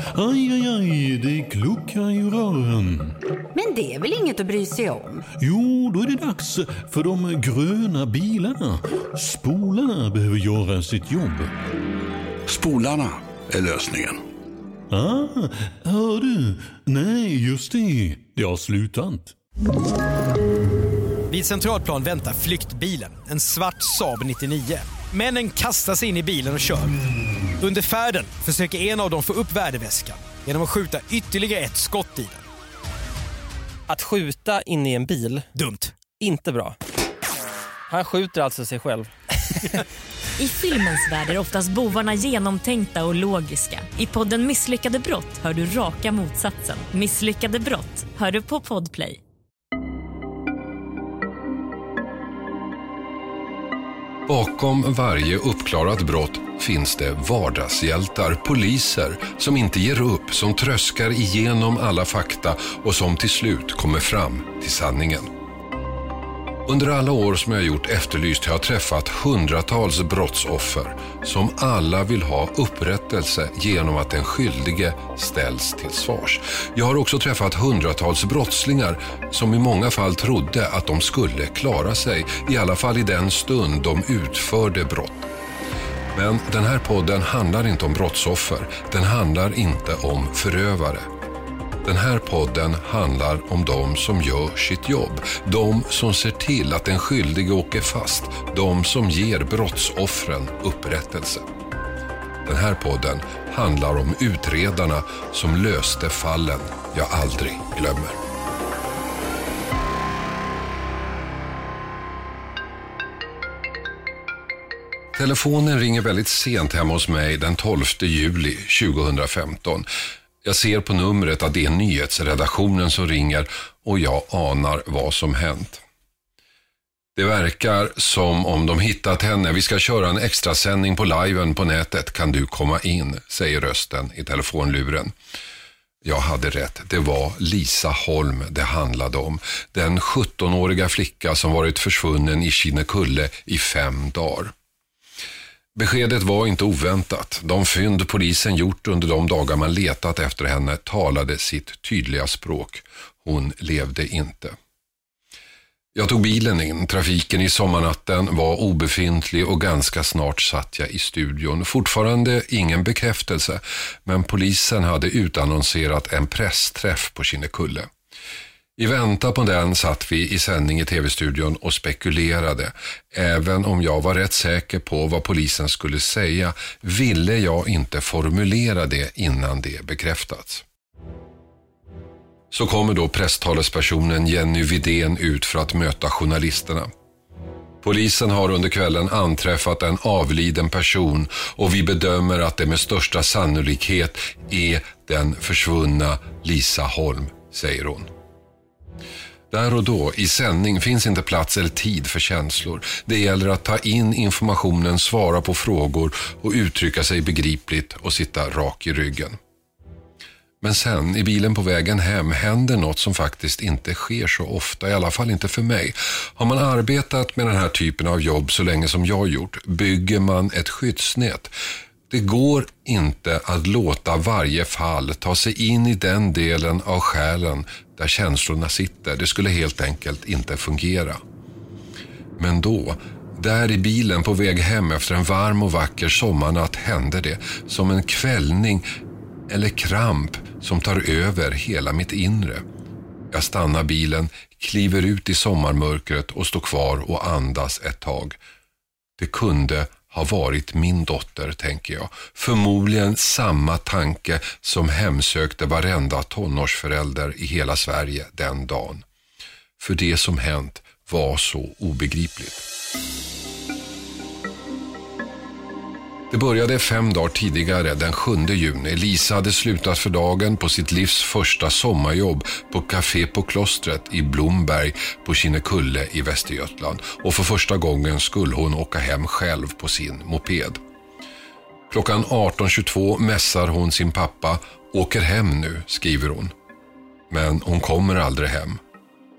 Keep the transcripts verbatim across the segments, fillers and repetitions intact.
Aj, aj, aj, det kluckar i rören. Men det är väl inget att bry sig om? Jo, då är det dags för de gröna bilarna. Spolarna behöver göra sitt jobb. Spolarna är lösningen. Ah, hör du? Nej, just det. Det har slutat. Vid Centralplan väntar flyktbilen, en svart Saab nittionio. Männen kastar sig in i bilen och kör. Under färden försöker en av dem få upp värdeväskan genom att skjuta ytterligare ett skott i den. Att skjuta in i en bil? Dumt. Inte bra. Han skjuter alltså sig själv. I filmens värld är oftast bovarna genomtänkta och logiska. I podden Misslyckade brott hör du raka motsatsen. Misslyckade brott hör du på Podplay. Bakom varje uppklarat brott finns det vardagshjältar, poliser som inte ger upp, som tröskar igenom alla fakta och som till slut kommer fram till sanningen. Under alla år som jag har gjort Efterlyst har jag träffat hundratals brottsoffer som alla vill ha upprättelse genom att den skyldige ställs till svars. Jag har också träffat hundratals brottslingar som i många fall trodde att de skulle klara sig, i alla fall i den stund de utförde brott. Men den här podden handlar inte om brottsoffer, den handlar inte om förövare. Den här podden handlar om de som gör sitt jobb, de som ser till att den skyldige åker fast, de som ger brottsoffren upprättelse. Den här podden handlar om utredarna som löste fallen jag aldrig glömmer. Telefonen ringer väldigt sent hemma hos mig den tolfte juli tjugohundrafemton. Jag ser på numret att det är nyhetsredaktionen som ringer och jag anar vad som hänt. Det verkar som om de hittat henne. Vi ska köra en extra sändning på liven på nätet. Kan du komma in, säger rösten i telefonluren. Jag hade rätt. Det var Lisa Holm det handlade om. Den sjuttonåriga flicka som varit försvunnen i Kinnekulle i fem dagar. Beskedet var inte oväntat. De fynd polisen gjort under de dagar man letat efter henne talade sitt tydliga språk. Hon levde inte. Jag tog bilen in. Trafiken i sommarnatten var obefintlig och ganska snart satt jag i studion. Fortfarande ingen bekräftelse, men polisen hade utannonserat en pressträff på Kinnekulle. I väntan på den satt vi i sändning i tv-studion och spekulerade. Även om jag var rätt säker på vad polisen skulle säga ville jag inte formulera det innan det bekräftats. Så kommer då presstalespersonen Jenny Widén ut för att möta journalisterna. Polisen har under kvällen anträffat en avliden person och vi bedömer att det med största sannolikhet är den försvunna Lisa Holm, säger hon. Där och då, i sändning, finns inte plats eller tid för känslor. Det gäller att ta in informationen, svara på frågor och uttrycka sig begripligt och sitta rak i ryggen. Men sen, i bilen på vägen hem, händer något som faktiskt inte sker så ofta, i alla fall inte för mig. Har man arbetat med den här typen av jobb så länge som jag gjort, bygger man ett skyddsnät. Det går inte att låta varje fall ta sig in i den delen av själen där känslorna sitter. Det skulle helt enkelt inte fungera. Men då, där i bilen på väg hem efter en varm och vacker sommarnatt, hände det som en kvällning eller kramp som tar över hela mitt inre. Jag stannar bilen, kliver ut i sommarmörkret och står kvar och andas ett tag. Det kunde ha varit min dotter, tänker jag. Förmodligen samma tanke som hemsökte varenda tonårsförälder i hela Sverige den dagen. För det som hänt var så obegripligt. Det började fem dagar tidigare, den sjunde juni. Lisa hade slutat för dagen på sitt livs första sommarjobb på Café på Klostret i Blomberg på Kinnekulle i Västergötland. Och för första gången skulle hon åka hem själv på sin moped. Klockan arton tjugotvå mässar hon sin pappa. Åker hem nu, skriver hon. Men hon kommer aldrig hem.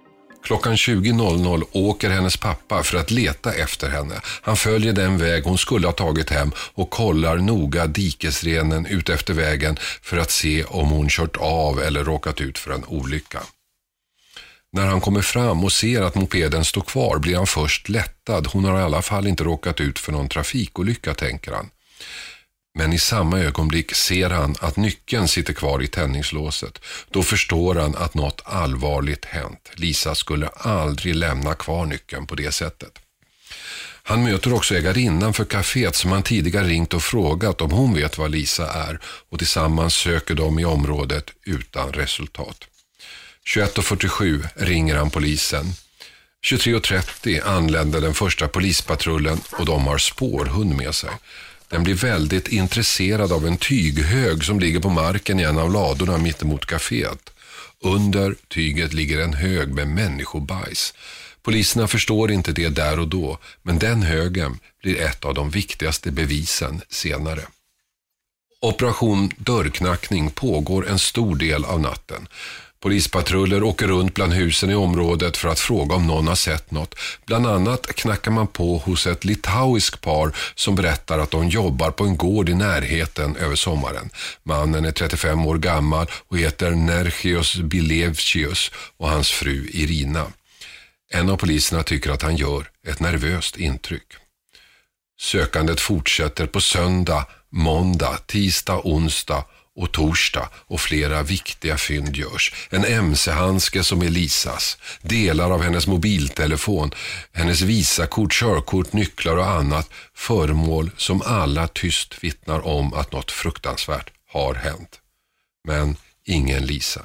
Klockan tjugo åker hennes pappa för att leta efter henne. Han följer den väg hon skulle ha tagit hem och kollar noga dikesrenen ut efter vägen för att se om hon kört av eller råkat ut för en olycka. När han kommer fram och ser att mopeden står kvar blir han först lättad. Hon har i alla fall inte råkat ut för någon trafikolycka, tänker han. Men i samma ögonblick ser han att nyckeln sitter kvar i tändningslåset. Då förstår han att något allvarligt hänt. Lisa skulle aldrig lämna kvar nyckeln på det sättet. Han möter också ägarinnan för kaféet som han tidigare ringt och frågat om hon vet vad Lisa är. Och tillsammans söker de i området utan resultat. tjugoett fyrtiosju ringer han polisen. tjugotre trettio anländer den första polispatrullen och de har spårhund med sig. Den blir väldigt intresserad av en tyghög som ligger på marken i en av ladorna mittemot kaféet. Under tyget ligger en hög med människobajs. Poliserna förstår inte det där och då, men den högen blir ett av de viktigaste bevisen senare. Operation dörrknackning pågår en stor del av natten. Polispatruller åker runt bland husen i området för att fråga om någon har sett något. Bland annat knackar man på hos ett litauisk par som berättar att de jobbar på en gård i närheten över sommaren. Mannen är trettiofem år gammal och heter Nergios Bilevcius och hans fru Irina. En av poliserna tycker att han gör ett nervöst intryck. Sökandet fortsätter på söndag, måndag, tisdag, onsdag och torsdag och flera viktiga fynd görs. En M C-handske som är Lisas, delar av hennes mobiltelefon, hennes visakort, körkort, nycklar och annat, föremål som alla tyst vittnar om att något fruktansvärt har hänt. Men ingen Lisa.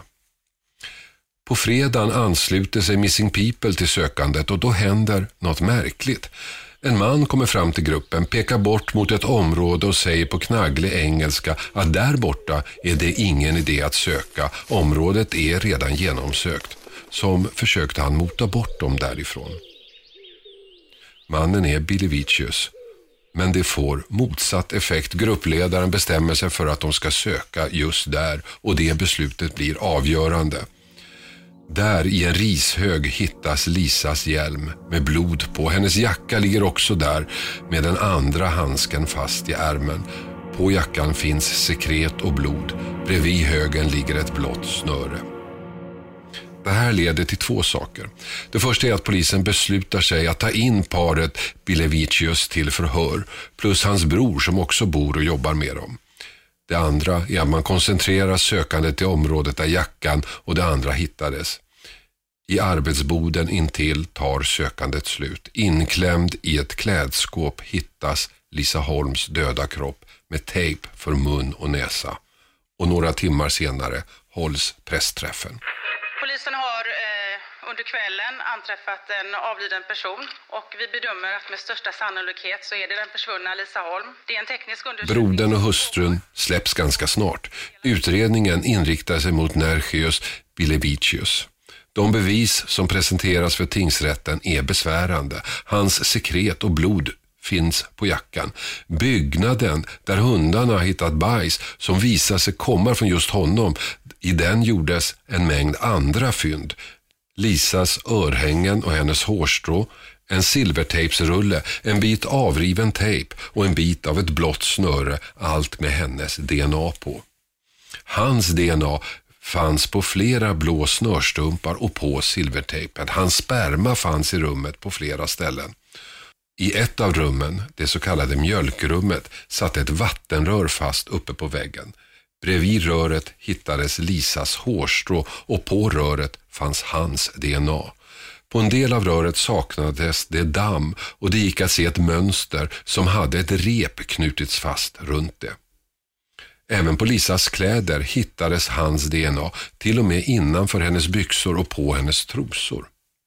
På fredagen ansluter sig Missing People till sökandet och då händer något märkligt. En man kommer fram till gruppen, pekar bort mot ett område och säger på knagglig engelska att där borta är det ingen idé att söka. Området är redan genomsökt. Som försökte han mota bort dem därifrån. Mannen är Bilevicius, men det får motsatt effekt. Gruppledaren bestämmer sig för att de ska söka just där och det beslutet blir avgörande. Där i en rishög hittas Lisas hjälm med blod på. Hennes jacka ligger också där med den andra handsken fast i ärmen. På jackan finns sekret och blod. Bredvid högen ligger ett blått snöre. Det här leder till två saker. Det första är att polisen beslutar sig att ta in paret Bilevicius till förhör plus hans bror som också bor och jobbar med dem. Det andra är att man koncentrerar sökandet till området där jackan och det andra hittades. I arbetsboden intill tar sökandet slut. Inklämd i ett klädskåp hittas Lisa Holms döda kropp med tejp för mun och näsa. Och några timmar senare hålls pressträffen. Polisen har eh, under kvällen anträffat en avliden person och vi bedömer att med största sannolikhet så är det den försvunna Lisa Holm. Det är en teknisk undersökning. Brodern och hustrun släpps ganska snart. Utredningen inriktar sig mot Nergios Bilevicius. De bevis som presenteras för tingsrätten är besvärande. Hans sekret och blod finns på jackan. Byggnaden där hundarna hittat bajs som visar sig komma från just honom, i den gjordes en mängd andra fynd. Lisas örhängen och hennes hårstrå, en silvertejpsrulle, en bit avriven tejp och en bit av ett blått snöre, allt med hennes D N A på. Hans D N A fanns på flera blå snörstumpar och på silvertejpen. Hans sperma fanns i rummet på flera ställen. I ett av rummen, det så kallade mjölkrummet, satt ett vattenrör fast uppe på väggen. Bredvid röret hittades Lisas hårstrå och på röret fanns hans D N A. På en del av röret saknades det damm och det gick att se ett mönster som hade ett rep knutits fast runt det. Även på Lisas kläder hittades hans D N A, till och med innanför hennes byxor och på hennes trosor.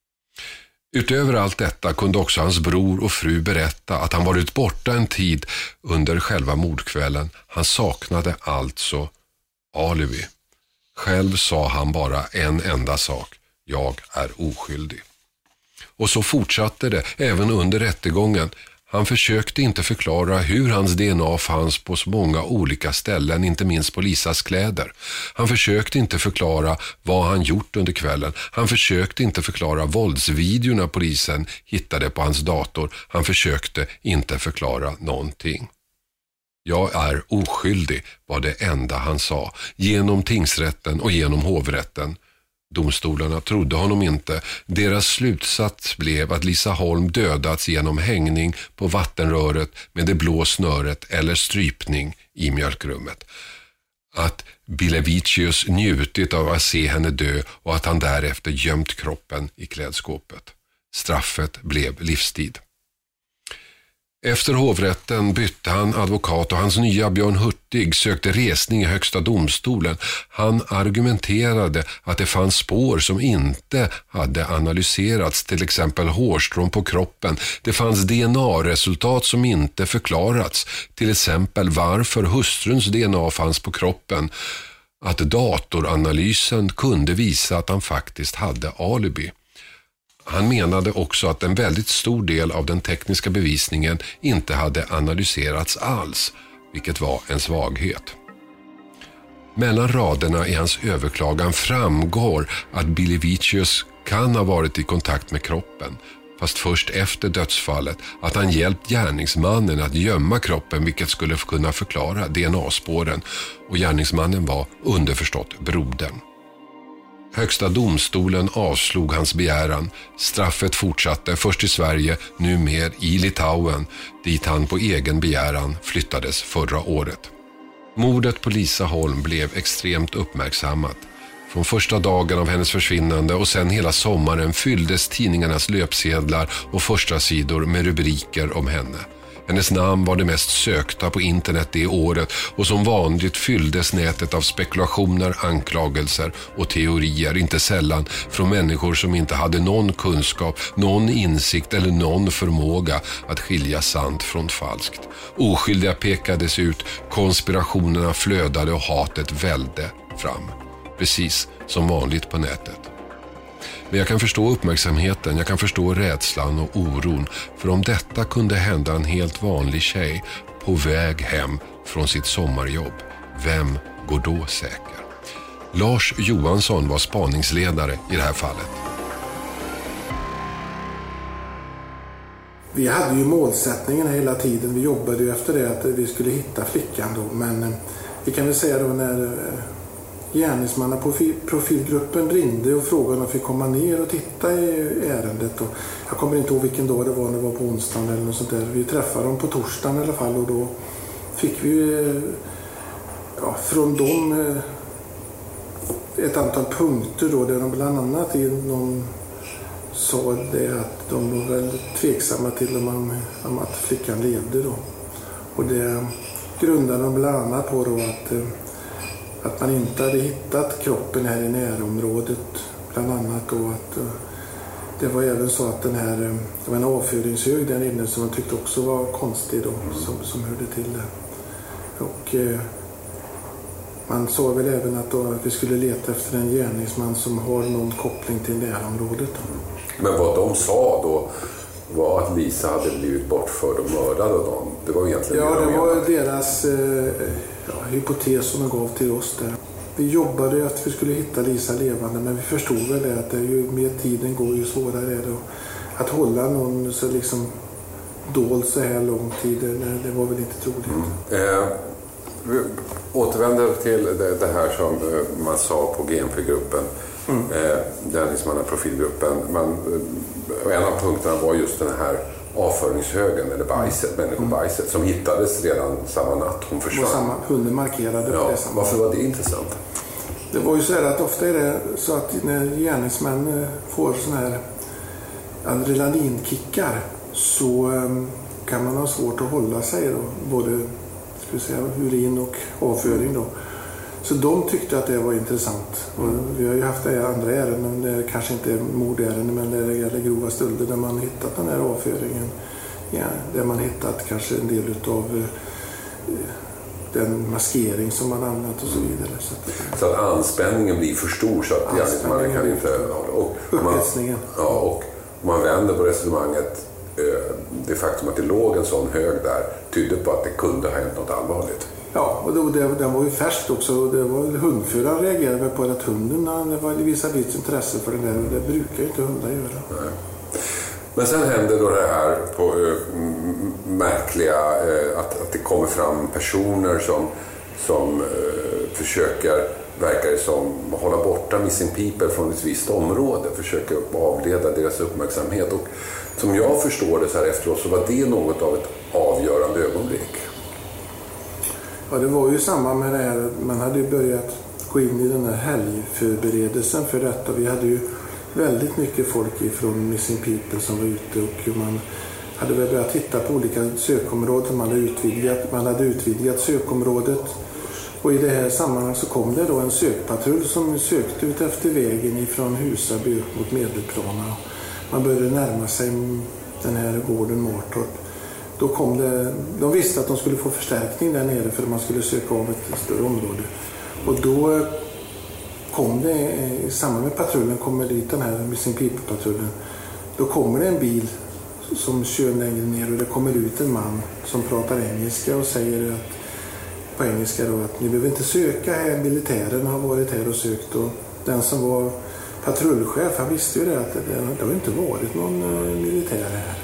Utöver allt detta kunde också hans bror och fru berätta att han varit borta en tid under själva mordkvällen. Han saknade alltså alibi. Själv sa han bara en enda sak: jag är oskyldig. Och så fortsatte det även under rättegången. Han försökte inte förklara hur hans D N A fanns på så många olika ställen, inte minst på Lisas kläder. Han försökte inte förklara vad han gjort under kvällen. Han försökte inte förklara våldsvideorna polisen hittade på hans dator. Han försökte inte förklara någonting. Jag är oskyldig, var det enda han sa, genom tingsrätten och genom hovrätten. Domstolarna trodde honom inte. Deras slutsats blev att Lisa Holm dödats genom hängning på vattenröret med det blå snöret eller strypning i mjölkrummet. Att Bilevicius njutit av att se henne dö och att han därefter gömt kroppen i klädskåpet. Straffet blev livstid. Efter hovrätten bytte han advokat och hans nya Björn Hurtig sökte resning i högsta domstolen. Han argumenterade att det fanns spår som inte hade analyserats, till exempel hårstrån på kroppen. Det fanns D N A-resultat som inte förklarats, till exempel varför hustruns D N A fanns på kroppen. Att datoranalysen kunde visa att han faktiskt hade alibi. Han menade också att en väldigt stor del av den tekniska bevisningen inte hade analyserats alls, vilket var en svaghet. Mellan raderna i hans överklagan framgår att Bilevicius kan ha varit i kontakt med kroppen, fast först efter dödsfallet, att han hjälpt gärningsmannen att gömma kroppen, vilket skulle kunna förklara D N A-spåren, och gärningsmannen var underförstått brodern. Högsta domstolen avslog hans begäran. Straffet fortsatte först i Sverige, nu mer i Litauen, dit han på egen begäran flyttades förra året. Mordet på Lisa Holm blev extremt uppmärksammat. Från första dagen av hennes försvinnande och sen hela sommaren fylldes tidningarnas löpsedlar och första sidor med rubriker om henne. Hennes namn var det mest sökta på internet det året och som vanligt fylldes nätet av spekulationer, anklagelser och teorier, inte sällan från människor som inte hade någon kunskap, någon insikt eller någon förmåga att skilja sant från falskt. Oskyldiga pekades ut, konspirationerna flödade och hatet välde fram. Precis som vanligt på nätet. Men jag kan förstå uppmärksamheten, jag kan förstå rädslan och oron. För om detta kunde hända en helt vanlig tjej på väg hem från sitt sommarjobb, vem går då säker? Lars Johansson var spaningsledare i det här fallet. Vi hade ju målsättningen hela tiden. Vi jobbade ju efter det att vi skulle hitta flickan då. Men vi kan väl säga då när gärningsmannaprofilgruppen ringde och frågade om de fick komma ner och titta i ärendet. Och jag kommer inte ihåg vilken dag det var, när det var på onsdagen eller något sånt där. Vi träffade dem på torsdagen i alla fall och då fick vi ja, från dem ett antal punkter då, där de bland annat i någon sa det att de var väldigt tveksamma till om, man, om att flickan levde då. Och det grundade de bland annat på då att att man inte hade hittat kroppen här i närområdet, bland annat då att det var även så att den här, det var en avföringshög där inne som man tyckte också var konstig då, som, som hörde till det. Och eh, man sa väl även att, då, att vi skulle leta efter en gärningsman som har någon koppling till närområdet. Men vad de sa då var att Lisa hade blivit bortförd och mördad av dem. Det var egentligen ja, det det var menade. deras eh, ja, hypotes som de gav till oss där. Vi jobbade att vi skulle hitta Lisa levande, men vi förstod väl det att det, ju mer tiden går ju svårare är det att hålla någon så liksom dold så här lång tid. Det, det var väl inte troligt. Mm. Eh, vi återvänder till det, det här som man sa på G M P-gruppen. Mm. Eh, den liksom profilgruppen. Man, en av punkterna var just den här avföringshögen eller bajset, mm. människobajset som hittades redan samma natt hon försvann. Samma, hunden markerade ja, på det samma. Varför var det intressant? Det var ju så här att ofta är det så att när gärningsmän får såna här adrenalinkickar så um, kan man ha svårt att hålla sig då, både ska vi säga, urin och avföring då. Så de tyckte att det var intressant. Och vi har ju haft det andra ärenden, det kanske inte är mordärenden, men det gäller grova stölder där man hittat den här avföringen. Ja, där man hittat kanske en del av eh, den maskering som man använt och så vidare. Så att, så att anspänningen blir för stor så att man kan inte... Och upphetsningen. Ja, och man vänder på resonemanget. det faktum att det låg en sån hög där tydde på att det kunde ha hänt något allvarligt. Ja, och det, det, det var ju färskt också. Det var, hundföraren reagerade på att hunden, det var vissa bits intresse för det där, och det brukar ju inte hundar göra. Nej. Men sen hände då det här på äh, märkliga äh, att, att det kommer fram personer som, som äh, försöker, verkar det som, hålla borta Missing People från ett visst område, försöker avleda deras uppmärksamhet. Och som jag förstår det så här efteråt så var det något av ett avgörande ögonblick. Ja, det var ju samma med det här. Man hade ju börjat gå in i den här helgförberedelsen för detta. Vi hade ju väldigt mycket folk ifrån Missing People som var ute, och man hade väl börjat titta på olika sökområden. Man hade utvidgat, man hade utvidgat sökområdet, och i det här sammanhanget så kom det då en sökpatrull som sökte ut efter vägen ifrån Husaby mot Medelplana. Man började närma sig den här gården Martorp. Då kom det, de visste att de skulle få förstärkning där nere för att man skulle söka av ett större område. Och då kom det, i samband med patrullen kommer dit den här Missing People-patrullen, då kommer det en bil som kör längre ner, och det kommer ut en man som pratar engelska och säger att, på engelska då, att ni behöver inte söka här, militären har varit här och sökt. Och den som var patrullchef, han visste ju det att det, det har inte varit någon militär här.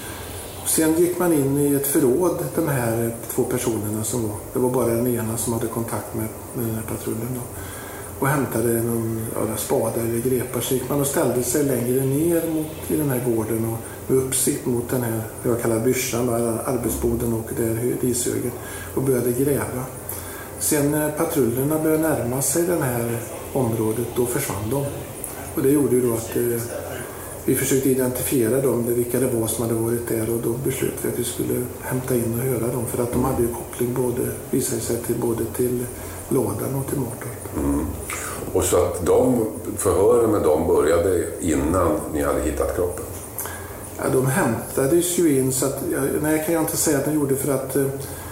Sen gick man in i ett förråd, de här två personerna som var. Det var bara den ena som hade kontakt med, med den här patrullen då. Och hämtade någon ja, spada eller grepar. Så gick man och ställde sig längre ner mot, i den här gården och med uppsikt mot den här, jag kallar byrsan, arbetsboden och där rishögen, och började gräva. Sen när patrullerna började närma sig det här området, då försvann de. Och det gjorde ju då att eh, vi försökte identifiera dem, vilka det var som hade varit där, och då beslutade vi att vi skulle hämta in och höra dem, för att de hade ju koppling både, visade sig till både till Lådan och till Martorp. Mm. Och så att de förhören med dem började innan ni hade hittat kroppen? Ja, de hämtades ju in, så att, nej, kan jag inte säga att de gjorde, för att eh,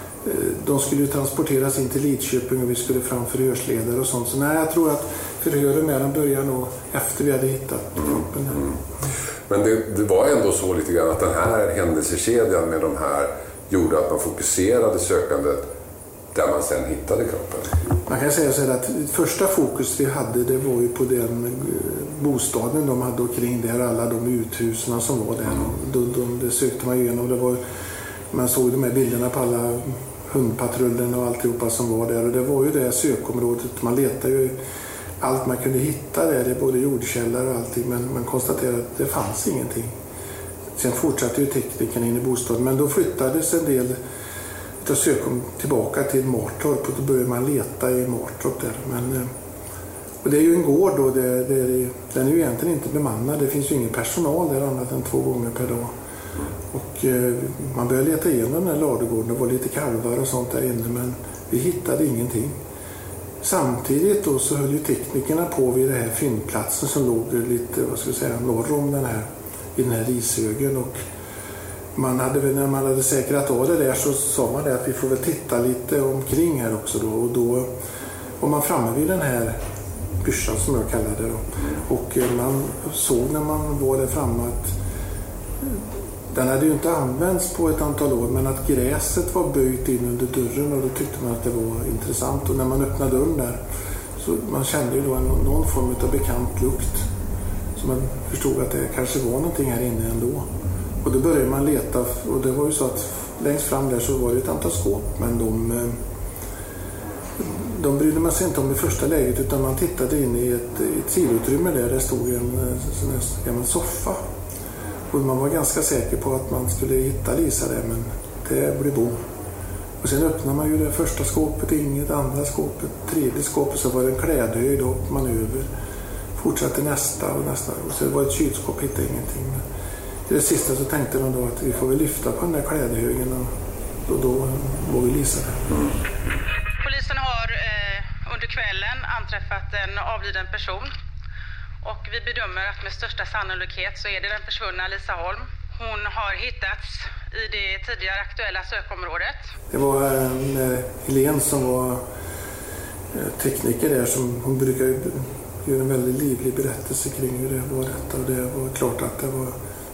de skulle ju transporteras in till Lidköping och vi skulle fram förhörsledare och sånt. Så nej, jag tror att förhören med dem började nog efter vi hade hittat kroppen. Mm. Mm. Men det, det var ändå så lite grann att den här händelsekedjan med de här gjorde att man fokuserade sökandet där man sen hittade kroppen. Man kan säga så här att första fokus vi hade, det var ju på den bostaden de hade kring där, alla de uthusen som var där. Mm. De, de, det sökte man igenom. Det var, man såg de här bilderna på alla hundpatrullerna och alltihopa som var där. Och det var ju det sökområdet. Man letade ju allt man kunde hitta där, det är både jordkällare och allting, men man konstaterade att det fanns ingenting. Sen fortsatte ju tekniken in i bostaden, men då flyttades en del av sökom tillbaka till Martorp, och då började man leta i Martorp där. Men, och det är ju en gård då, det, det är, den är ju egentligen inte bemannad, det finns ju ingen personal där annat än två gånger per dag. Och eh, man började leta igenom den här ladugården, det var lite kalvar och sånt där inne, men vi hittade ingenting. Samtidigt då så höll ju teknikerna på vid den här fyndplatsen som låg lite, vad ska jag säga, norr om den här, i den här rishögen, och man hade, när man hade säkrat av det där så sa man det att vi får väl titta lite omkring här också då, och då var man framme vid den här byrsan som jag kallade det då, och man såg när man var där framme att den hade ju inte använts på ett antal år, men att gräset var böjt in under dörren, och då tyckte man att det var intressant. Och när man öppnade dörren där så man kände ju då en, någon form av bekant lukt, så man förstod att det kanske var någonting här inne ändå. Och då började man leta, och det var ju så att längst fram där så var det ett antal skåp, men de, de brydde man sig inte om i första läget, utan man tittade in i ett, ett sidoutrymme där det stod en sån här gammal soffa. Och man var ganska säker på att man skulle hitta Lisa där, men det blev bom. Och sen öppnade man ju det första skåpet, inget, andra skåpet, tredje skåpet, så var det en klädhöjd, och man över. Fortsatte nästa och nästa, och så var det ett kylskåp, hittade ingenting. Men i det sista så tänkte de då att vi får väl lyfta på den där klädhögen, och då, då var vi Lisa där. Mm. Polisen har eh, under kvällen anträffat en avliden person. Och vi bedömer att med största sannolikhet så är det den försvunna Lisa Holm. Hon har hittats i det tidigare aktuella sökområdet. Det var eh, Helene som var eh, tekniker där, som hon brukar göra en väldigt livlig berättelse kring hur det var detta. Och det var klart att det var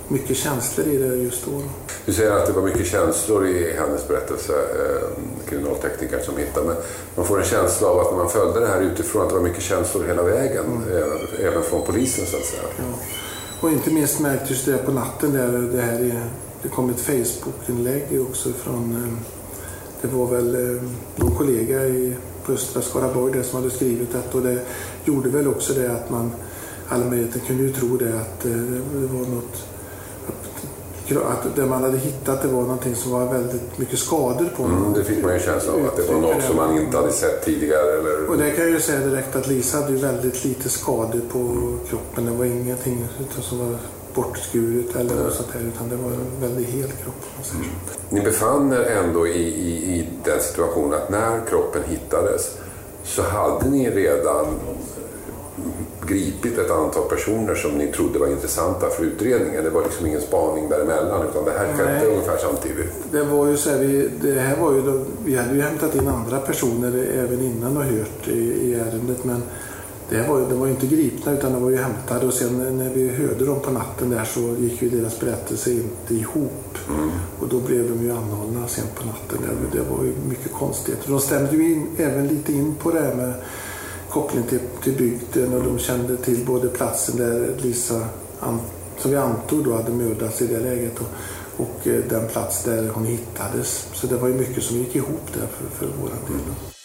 mycket känslor i det just då. Du säger att det var mycket känslor i hennes berättelse, eh, kriminalteknikern som hittade, men man får en känsla av att när man följde det här utifrån att det var mycket känslor hela vägen, mm. även, även från polisen så att säga. Ja. Och inte minst märktes det på natten där det här är, det kom ett Facebook-inlägg också från, det var väl någon kollega i, på Östra Skaraborg där som hade skrivit det, och det gjorde väl också det att man, allmänheten kunde ju tro det att det var något, att det man hade hittat det var någonting som var väldigt mycket skador på. Mm, det fick man ju känsla av att det var något som man inte hade sett tidigare. Eller... Och det kan jag ju säga direkt att Lisa hade ju väldigt lite skador på mm. kroppen. Det var ingenting som var bortskuret eller något sånt här, utan det var en väldigt hel kropp. Mm. Ni befann er ändå i, i, i den situationen att när kroppen hittades så hade ni redan gripit ett antal personer som ni trodde var intressanta för utredningen. Det var liksom ingen spaning däremellan, utan det här skedde ungefär samtidigt. Det var ju så här, vi, det här var ju då, vi hade ju hämtat in andra personer även innan och hört i, i ärendet, men det här var ju, det var ju inte gripna utan det var ju hämtade, och sen när vi hörde dem på natten där så gick ju deras berättelse inte ihop. Mm. Och då blev de ju anhållna sen på natten. Det, det var ju mycket konstigt. De stämde ju in, även lite in på det här med koppling till, till bygden, och de kände till både platsen där Lisa, som vi antog då hade mördats i det läget, och, och den plats där hon hittades. Så det var ju mycket som gick ihop där för, för våran del.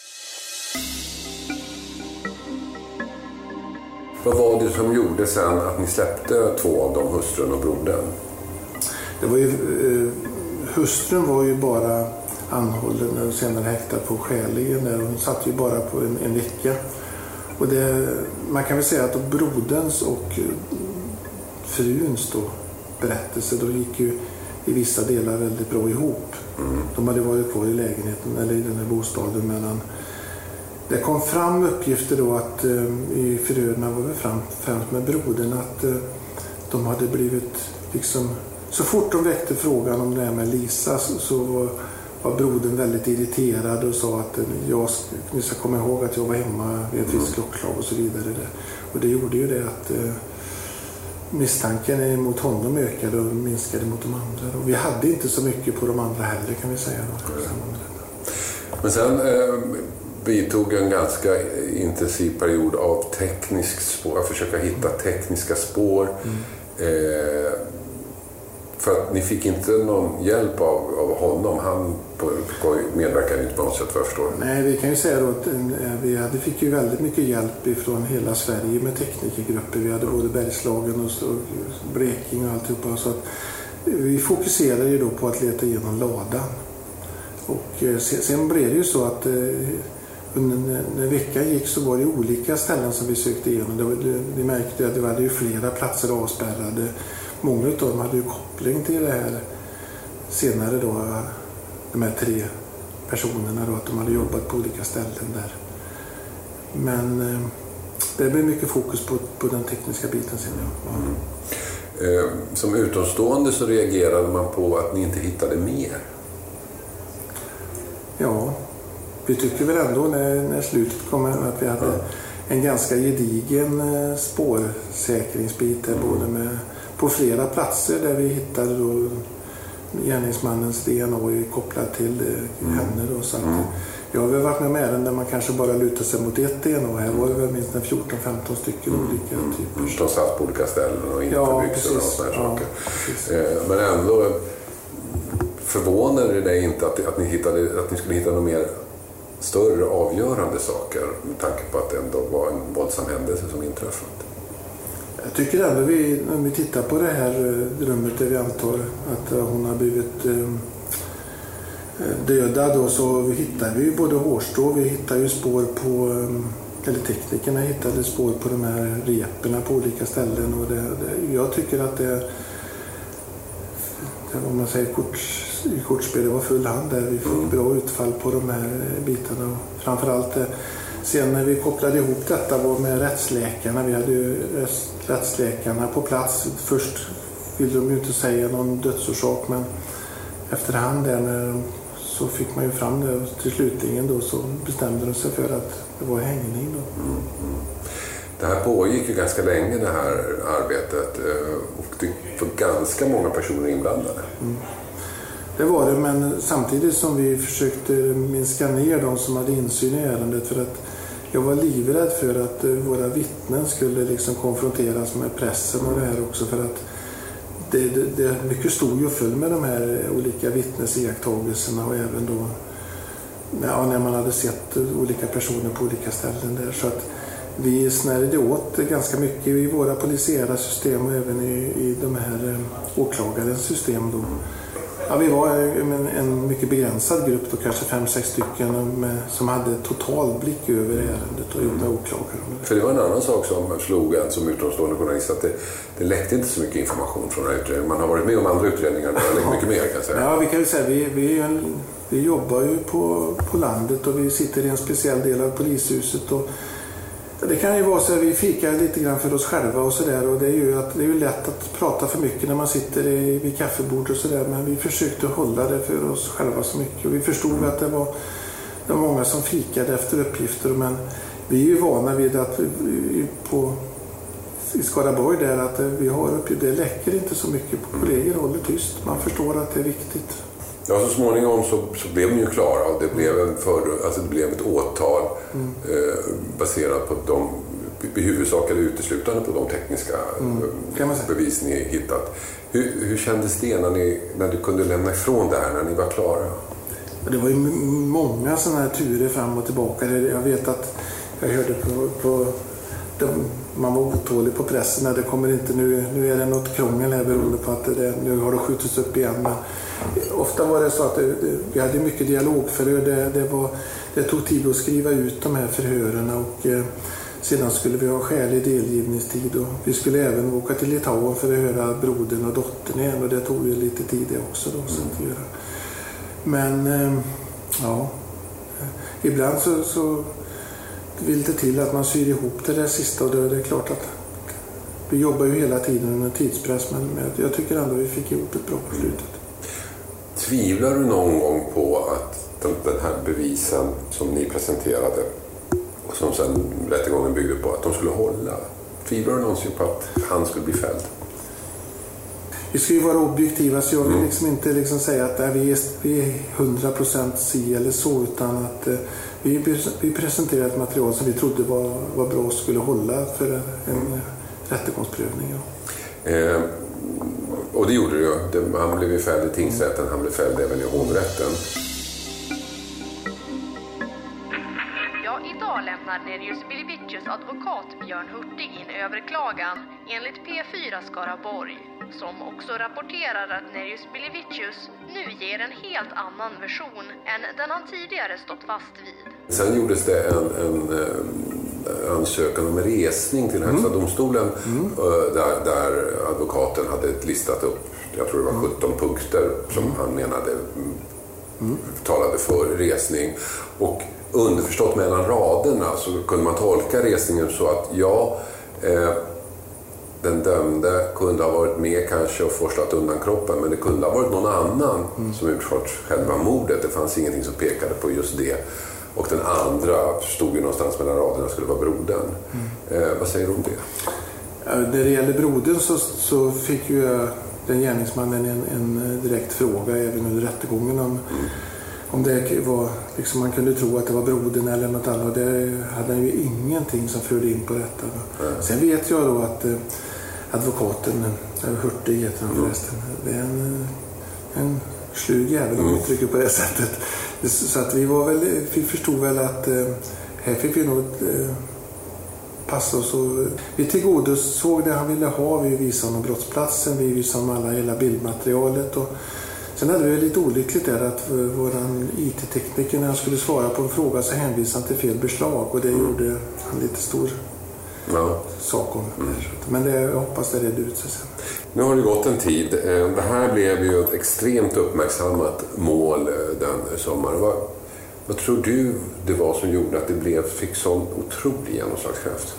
Vad var det som gjorde sen att ni släppte två av dem, hustrun och brodern? Det var ju, eh, hustrun var ju bara anhållen och senare häktad på skäligen. Där hon satt ju bara på en, en vecka. Och det, man kan väl säga att broderns och fruns då berättelse, då gick ju i vissa delar väldigt bra ihop. Mm. De hade varit kvar i lägenheten eller i den här bostaden, medan det kom fram uppgifter då att eh, i förhörerna var det fram, främst med brodern att eh, de hade blivit liksom, så fort de väckte frågan om det här med Lisa så, så var, var brodern väldigt irriterad och sa att eh, jag ni ska komma ihåg att jag var hemma vid ett visst klockslag och så vidare. Och det gjorde ju det att eh, misstanken mot honom ökade och minskade mot de andra. Och vi hade inte så mycket på de andra heller, kan vi säga. Då. Men sen eh, vi tog en ganska intensiv period av teknisk spår, att försöka hitta tekniska spår. Mm. Eh, för att ni fick inte någon hjälp av, av honom. Han medverkade inte på något sätt, vad jag förstår. Nej, vi kan ju säga då att vi hade, fick ju väldigt mycket hjälp ifrån hela Sverige med teknikergrupper. Vi hade både Bergslagen och, och Blekinge och alltihopa. Så att vi fokuserade ju då på att leta igenom ladan. Och eh, sen, sen blev det ju så att eh, under, när veckan gick så var det olika ställen som vi sökte igenom. Det var, det, vi märkte att det var ju flera platser avspärrade. Många av dem hade ju koppling till det här senare då, de här tre personerna då, att de hade jobbat på olika ställen där. Men eh, det blev mycket fokus på, på den tekniska biten sen. Ja. Mm. Eh, som utomstående så reagerade man på att ni inte hittade mer. Ja, vi tycker väl ändå när, när slutet kom att vi hade ja. en ganska gedigen spårsäkringsbit där, mm. både med, på flera platser där vi hittade då gärningsmannens D N A kopplat till mm. henne. Då, så att, mm. jag har väl varit med med ärenden där man kanske bara lutar sig mot ett D N A. Här var det väl minst fjorton femton stycken mm. olika mm. typer. De satt på olika ställen och inte ja, byxor och sådana ja, saker. Eh, men ändå förvånade det dig inte att, att, ni hittade, att ni skulle hitta något mer större avgörande saker med tanke på att det ändå var en våldsam händelse som inträffat? Jag tycker ändå vi, när vi tittar på det här rummet där vi antar att hon har blivit eh, dödad då, så vi hittar vi både hårstrå, vi hittar ju spår på, eller teknikerna hittade spår på de här reperna på olika ställen, och det, det, jag tycker att det, om man säger korts, i kortspel, det var full hand där vi fick bra utfall på de här bitarna, och framförallt sen när vi kopplade ihop detta var med rättsläkarna. Vi hade ju rättsläkarna på plats. Först ville de ju inte säga någon dödsorsak, men efterhand där när de, så fick man ju fram det till slutningen då, så bestämde de sig för att det var hängning då. Mm. Det här pågick ju ganska länge, det här arbetet, och det var ganska många personer inblandade. Mm. Det var det, men samtidigt som vi försökte minska ner de som hade insyn i ärendet, för att jag var livrädd för att våra vittnen skulle liksom konfronteras med pressen och det här också, för att det, det, det mycket stod ju full med de här olika vittnesiakttagelserna och även då ja, när man hade sett olika personer på olika ställen där, så att vi snärde åt ganska mycket i våra polisiära system och även i, i de här åklagarens system då. Ja, vi var en, en mycket begränsad grupp då, kanske fem, sex stycken med, som hade total blick över ärendet och gjorde åklagare. För det var en annan sak som slog en som utomstående journalist, att det, det läckte inte så mycket information från den här utredningen. Man har varit med om andra utredningar där det läcker mycket mer, kan jag säga. Ja, vi kan ju säga, vi, vi, en, vi jobbar ju på, på landet och vi sitter i en speciell del av polishuset och det kan ju vara så att vi fikar lite grann för oss själva och sådär, och det är ju att det är ju lätt att prata för mycket när man sitter i, vid kaffebord och sådär, men vi försökte hålla det för oss själva så mycket och vi förstod att det var, det var många som fikade efter uppgifter, men vi är ju vana vid att på, i Skaraborg där att vi har uppgifter, det läcker inte så mycket, på kollegor håller tyst, man förstår att det är viktigt. Ja, så småningom så, så blev de ju klara och det blev, en för, alltså det blev ett åtal mm. eh, baserat på de, i huvudsak eller uteslutande på de tekniska mm. bevis ni hittat. Hur, hur kändes det när, ni, när du kunde lämna ifrån det här, när ni var klara? Det var ju många sådana här turer fram och tillbaka. Jag vet att jag hörde på, på de, man var otålig på pressen när det kommer inte nu, nu är det något krångel här beroende på att det, nu har det skjutits upp igen, men ofta var det så att det, det, vi hade mycket dialogförhör. Det, det, var, det tog tid att skriva ut de här förhören och eh, sedan skulle vi ha skälig delgivningstid och vi skulle även åka till Litauen för att höra brodern och dottern igen och det tog ju lite tid det också då, så att göra. Men eh, ja, ibland så, så vill det till att man syr ihop det där sista och det, det är klart att vi jobbar ju hela tiden under tidspress, men jag tycker ändå vi fick ihop ett bra på slutet. Tvivlar du någon gång på att den, den här bevisen som ni presenterade och som sen rättegången byggde på, att de skulle hålla? Tvivlar du någonsin på att han skulle bli fälld? Vi ska ju vara objektiva, så jag vill liksom inte liksom säga att äh, vi är, vi är hundra procent si eller så, utan att äh, vi, vi presenterar ett material som vi trodde var, var bra och skulle hålla för en mm. rättegångsprövning. Ja. Eh, och det gjorde det ju. Han blev ju fälld i tingsrätten, han blev fälld även i hovrätten. Ja, idag lämnar Nerijus Bilivicius advokat Björn Hurtig in överklagan enligt P fyra Skaraborg, som också rapporterar att Nerijus Bilivicius nu ger en helt annan version än den han tidigare stått fast vid. Sen gjordes det en, en, en ansökan om resning till Högsta mm. domstolen mm. Där, där advokaten hade listat upp, jag tror det var sjutton punkter som mm. han menade mm. talade för resning, och underförstått mellan raderna så kunde man tolka resningen så att ja, eh, den dömde kunde ha varit med kanske och forslat undan kroppen, men det kunde ha varit någon annan mm. som utfört själva mordet. Det fanns ingenting som pekade på just det. Och den andra stod ju någonstans mellan raderna, skulle vara brodern. Mm. Eh, vad säger du om det? Ja, när det gäller brodern så, så fick ju den gärningsmannen en, en direkt fråga även under rättegången om, mm. om det var, liksom man kunde tro att det var brodern eller något annat. Det hade han ju ingenting som förde in på detta. Mm. Sen vet jag då att eh, advokaten, Hurtig heter han förresten, det är en, en slug jävel om vi trycker på det sättet. Så att vi var väl, vi förstod väl att eh, här fick vi nog eh, passa oss och vi tillgodosåg det han ville ha. Vi visade honom brottsplatsen, vi visade honom alla hela bildmaterialet, och sen hade vi lite olyckligt där att våran I T-tekniker när han skulle svara på en fråga så hänvisade han till fel beslag, och det mm. gjorde han lite stor ja. sak om. Mm. Men det, jag hoppas det redde ut sig sen. Nu har det gått en tid. Det här blev ju ett extremt uppmärksammat mål den sommaren. Vad, vad tror du det var som gjorde att det blev, fick sån otrolig genomslagskraft?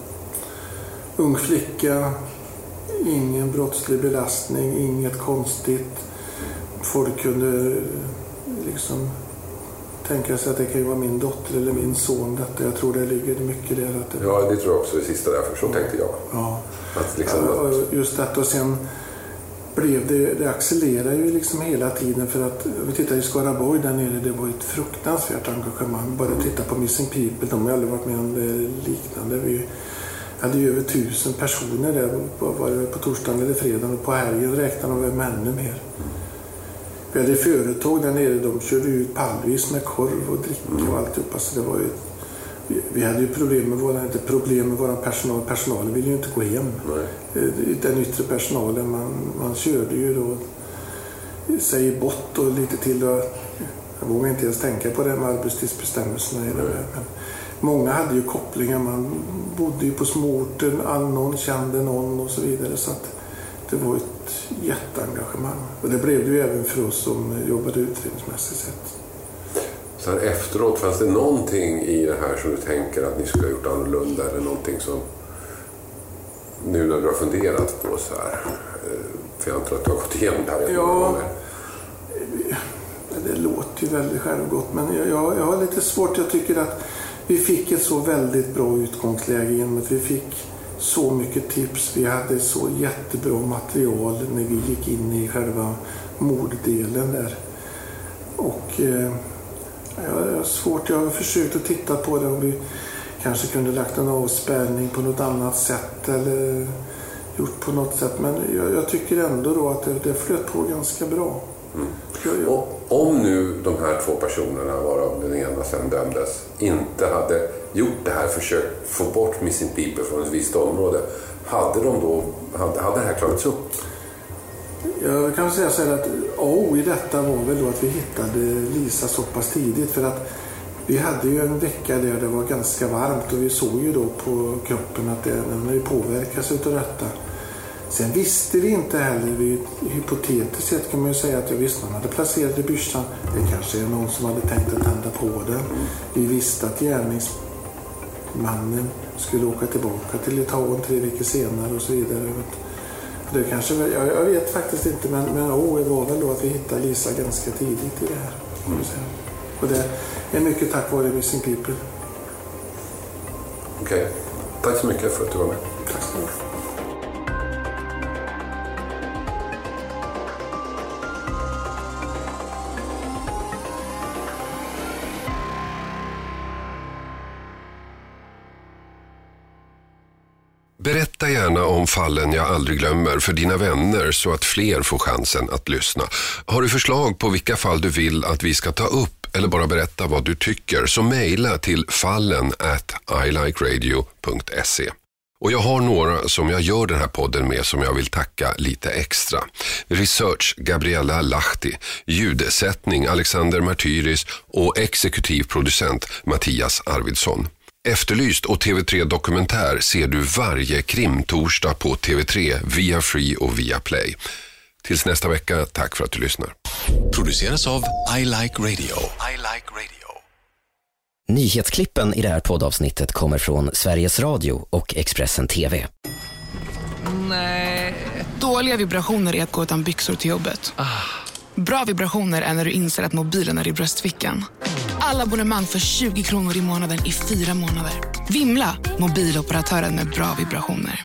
Ung flicka, ingen brottslig belastning, inget konstigt. Folk kunde liksom tänka sig att det kan ju vara min dotter eller min son detta. Jag tror det ligger mycket där. Att det... Ja, det tror jag också det sista därför. Så tänkte jag. Ja. Att liksom ja, att... just detta och sen blev det, det accelererar ju liksom hela tiden för att vi tittar i Skaraborg där nere, det var ett fruktansvärt engagemang. Bara titta på Missing People, de har aldrig varit med om det liknande. Vi hade ju över tusen personer där på, var det på torsdagen eller fredagen och på helgen räknade de med ännu mer. Vi hade företag där nere, de körde ut pallvis med korv och dricka och alltihopa, så det var ju vi, vi hade ju problem med våra, inte problem med våran personal, personalen ville ju inte gå hem. Nej. Den yttre personalen, man, man körde ju då sig bort och lite till och jag vågar inte ens tänka på det med arbetstidsbestämmelserna i det där. Men många hade ju kopplingar, man bodde ju på småorten, någon kände någon och så vidare, så att det var ett jätteengagemang. Och det blev det ju även för oss som jobbade utredningsmässigt sett. Så här efteråt, fanns det någonting i det här som du tänker att ni skulle ha gjort annorlunda eller någonting som nu när du har funderat på så här? För jag antar att du har gått igenom det här. Ja, det låter ju väldigt självgott, men jag, jag, jag har lite svårt. Jag tycker att vi fick ett så väldigt bra utgångsläge genom att vi fick så mycket tips. Vi hade så jättebra material när vi gick in i själva morddelen där. Och eh, jag har svårt, jag har försökt att titta på det om vi kanske kunde lagt en avspärrning på något annat sätt eller gjort på något sätt. Men jag, jag tycker ändå då att det, det flöt på ganska bra. Mm. Jag, jag... Och om nu de här två personerna, varav den ena sen dömdes, inte hade gjort det här försökt få bort Missing People från ett visst område, hade de då hade, hade det här klarats upp? Jag kan säga så här att oh, i detta var väl då att vi hittade Lisa så pass tidigt, för att vi hade ju en vecka där det var ganska varmt och vi såg ju då på kroppen att det, den har ju påverkats utav detta. Sen visste vi inte heller, vi, hypotetiskt sett kan man ju säga att jag visste man hade placerat i byrstan. Det kanske är någon som hade tänkt att tända på den. Vi visste att gärningsmannen skulle åka tillbaka till Litauen tre veckor senare och så vidare. Det kanske, jag, jag vet faktiskt inte, men, men oh, det var väl då att vi hittade Lisa ganska tidigt i det här. Mm. Och det är mycket tack vare Missing People. Okej, okay. Tack så mycket för att du var med. Tack så mycket. Berätta gärna om fallen jag aldrig glömmer för dina vänner så att fler får chansen att lyssna. Har du förslag på vilka fall du vill att vi ska ta upp eller bara berätta vad du tycker, så mejla till fallen at i like radio punkt se. Och jag har några som jag gör den här podden med som jag vill tacka lite extra. Research Gabriella Lahti, ljudsättning Alexander Martyris och exekutiv producent Mattias Arvidsson. Efterlyst och T V tre Dokumentär ser du varje krimtorsdag på T V tre, via Free och via Play. Tills nästa vecka, tack för att du lyssnar. Produceras av I Like Radio. I Like Radio. Nyhetsklippen i det här poddavsnittet kommer från Sveriges Radio och Expressen T V. Nej. Dåliga vibrationer är att gå utan byxor till jobbet. Ah. Bra vibrationer är när du inser att mobilen är i bröstfickan. Alla abonnemang för tjugo kronor i månaden i fyra månader. Vimla, mobiloperatören med bra vibrationer.